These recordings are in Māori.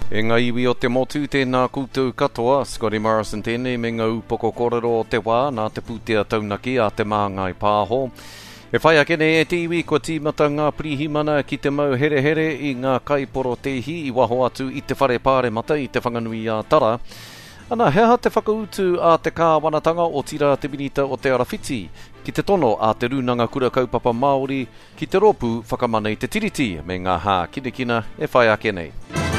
E ngā iwi o te motu tēnā koutou katoa, Scotty Morrison tēnei me ngā upoko kōrero o te wā, nā te pūtea taunaki a te māngai pāho. E whai akene e te iwi kua tīmata ngā pirihimana ki te mau here here i ngā kaiporo tehi i waho atu i te whare pāre mata i te whanganui a Tara. Ana, heha te whakautu a te kāwanatanga o tira te minita o te arawhiti, ki te tono a te runanga kura kaupapa Māori, ki te ropu whakamana i te tiriti, me ngā hā kinekina e whai akene.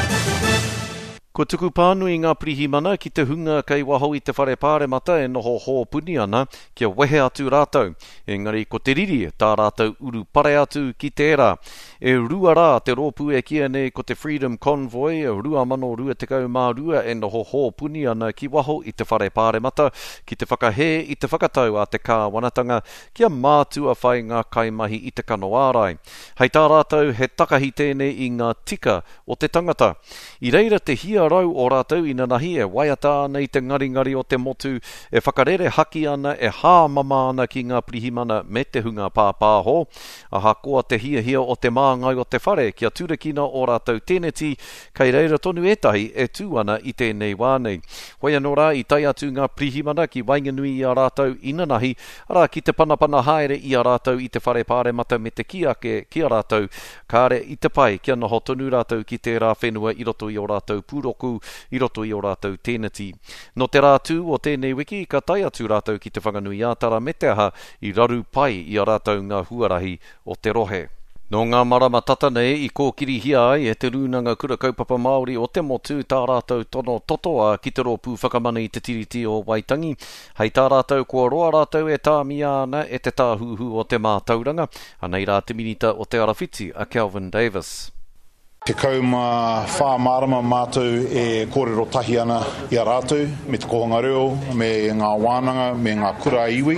Ko tuku pānui ngā pirihimana ki te hunga kei waho i te whare pāre mata e noho hōpuni ana kia wehe atu rātou. Engari ko te riri tā rātou uru pare atu ki te era. E rua rā te rōpu e kia nei ko te Freedom Convoy, rua mano rua te kau mā rua e noho hōpuni ana ki waho i te whare pāre mata, ki te whakahe i te whakatau a te kāwanatanga kia mātua whai ngā kaimahi i te kano ārai. Hei tā rātou he takahi tēnei i ngā tika o te tangata. I reira te hia rau o rātou ina nahi e waiata nei te ngaringari o te motu, e whakarere haki ana e hāmama ana ki ngā pirihimana me te hunga pāpāho. Aha koa te hia o te māngai o te whare kia turakina o rātou tēneti, kei reira tonu etahi e tū ana i tēnei wānei. Hoi anō rā i tai atu ngā pirihimana ki wainganui i a rātou ina nahi, ara ki te panapana haere i a rātou i te whare pāre mata me te kiake ki a rātou, kāre i te pai kia noho tonu rātou ki te rā whenua i roto i o rātou pūroku, i roto i o rātou tēneti. No te rātū o tēnei wiki, ka tai atu rātou ki te whanganui a Tara me te aha i raru pai i a rātou ngā huarahi o te rohe. No ngā marama tata nei i kōkiri hia ai e te runanga kura kaupapa Māori o te motu tā rātou tono totoa ki te rōpū whakamana i te tiriti o Waitangi. Hei tā rātou kua roa rātou e tāmia ana e te tāhuhu o te mātauranga. Anei rā te minita o te arawhiti a Kelvin Davis. Te kauma whā marama mātou e kōrero tahi ana i a rātou, me te kohanga reo, me ngā wānanga, me ngā kura iwi.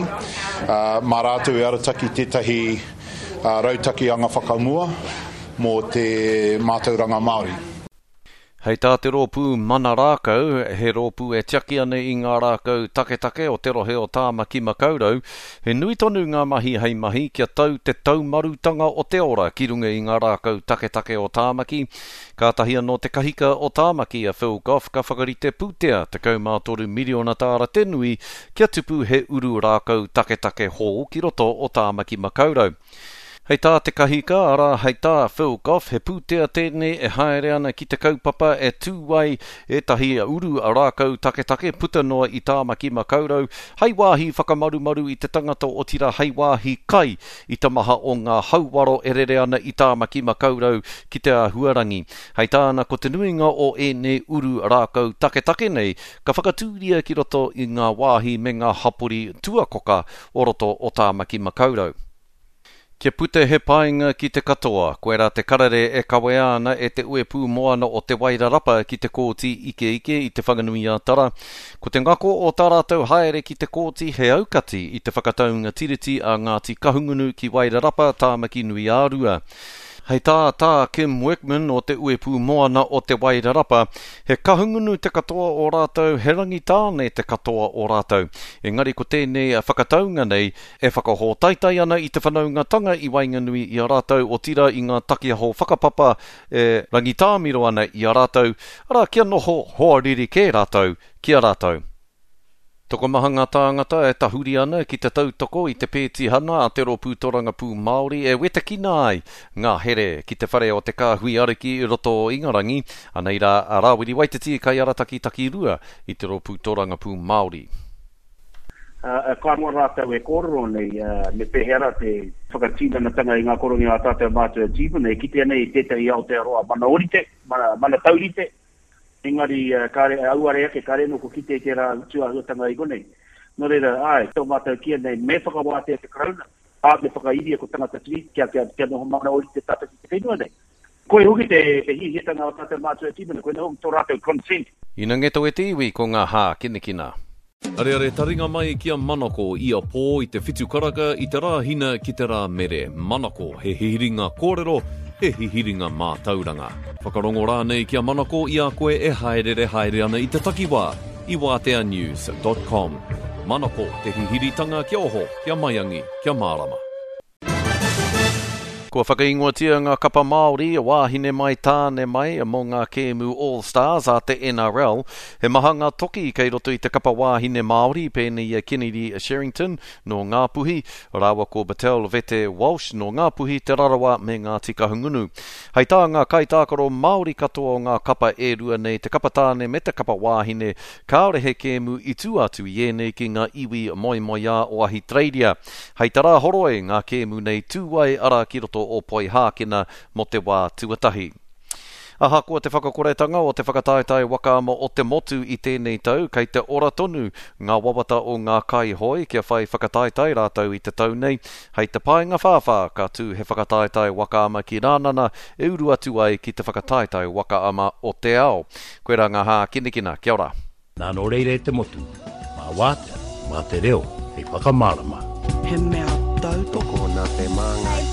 Mā rātou e arataki tētahi rautaki anga whakamua mō te mātauranga Māori. Hei tā te rōpū mana rākau, he rōpū e tiaki ana i ngā rākau take o te rohe o Tāmaki Makaurau, he nui tonu ngā mahi hei mahi kia tau te taumarutanga o te ora ki runga i ngā rākau take o Tāmaki. Kātahia no te kahika o Tāmaki a Phil Goff ka whakarite pūtea te kaumātoru miliona tāra tenui kia tupu he uru rākau take hō ki roto o Tāmaki Makaurau. Hei tā te kahika, ara hei tā Phil Goff, he pūtea tēnei e haere ana ki te kaupapa e tūwai e tahi a uru a rākau take puta noa i Tāmaki Makaurau, hei wāhi whakamarumaru i te tangata o tira hei wāhi kai i ta maha o ngā hauwaro e rere ana i Tāmaki Makaurau ki te Huarangi. Hei tāna ko te nuinga o e ne uru a rākau take nei, ka whakatūria ki roto i ngā wāhi me ngā hapori tuakoka o roto o Tāmaki Makaurau. Kia pute he painga ki te katoa, koe rā te karare e kawe ana e te ue pū moana o te wairarapa ki te kōti ike i te whanganui a Tara. Ko te ngako o tā rātou haere ki te kōti he aukati i te whakataunga tiriti a Ngāti Kahungunu ki wairarapa Tāmaki Nui Ārua. Hei tā Kim Workman o te ue pū moana o te wairarapa, he kahungunu te katoa o rātou, he rangitāne te katoa o rātou. Engari ko tēnei a whakataunga nei, e whakahōtaitai ana i te whanaungatanga i wainganui i a rātou o tira i ngā takiaho whakapapa e rangitāmiro ana i a rātou, ara kia noho hoariri ke rātou, kia rātou. Toko maha ngā tāngata e tahuri ana ki te tautoko i te pētihana a te rōpū toranga pū Māori e weta kina ai ngā here ki te whare o te kāhui ariki i roto o Ingarangi, anei rā a Rawiri Waititi kai arataki rua i te rōpū toranga pū Māori. Ka mua rātau e kōrero nei, me pehera te whakatīnanatanga i ngā korongi a tātou mātua tīpuna, e kite nei tētai i Aotearoa mana orite, mana taurite, engari auare ake kare no ko kite te rā tuahutanga i konei. No reira, tō mātou kia nei me whakawātea te krauna, me whakairia ko tangata tiri, kia noho mana orite tātou ki te whenua nei. Koe hoki te hihetanga o tātou mātua tīpuna, koe noho tō rātou consent. Ina ngeto e te iwi ko ngā hā kinekina. Are taringa mai kia Manako i a pō i te whitu karaka i te rā hina ki te rā mere. Manako, he hihiringa kōrero, he hihiringa mātauranga. Whakarongo rā nei kia Manako i a koe e haere ana i te takiwā i wāteanews.com. Manako, te hihiritanga kia oho, kia maiangi, kia mārama. Kua whakaingoatia ngā kapa Māori a wāhine mai tāne mai mō ngā Kēmu All-Stars a te NRL. He mahanga toki kei roto i te kapa wāhine Māori pēnei Kennedy Sherrington no Ngāpuhi, rawa ko Batel Vete Walsh no Ngāpuhi te rarawa me ngā tika hungunu. Hei tā ngā kaitākaro Māori katoa o ngā kapa e rua nei te kapa tāne me te kapa wāhine, kāore he Kēmu i tū atu i ēnei ki ngā iwi moimoia o ahi Tradia. Hei tara horoe ngā Kēmu nei tūwai ara ki roto o poi hākina mo te wā tuatahi. Aha kua te whakakoretanga o te whakataetai wakaama o te motu i tēnei tau, kei te ora tonu ngā wawata o ngā kai hoi kia whai whakataetai rātau i te tau nei, hei te paenga whāwha ka tū he whakataetai wakaama ki rānana, e uru atu ai ki te whakataetai wakaama o te ao. Koe rā ngā hā kinekina, kia ora. Nā no reire te motu, mā wātea, mā te reo, hei whakamārama. He mea tau toko nā te māngai.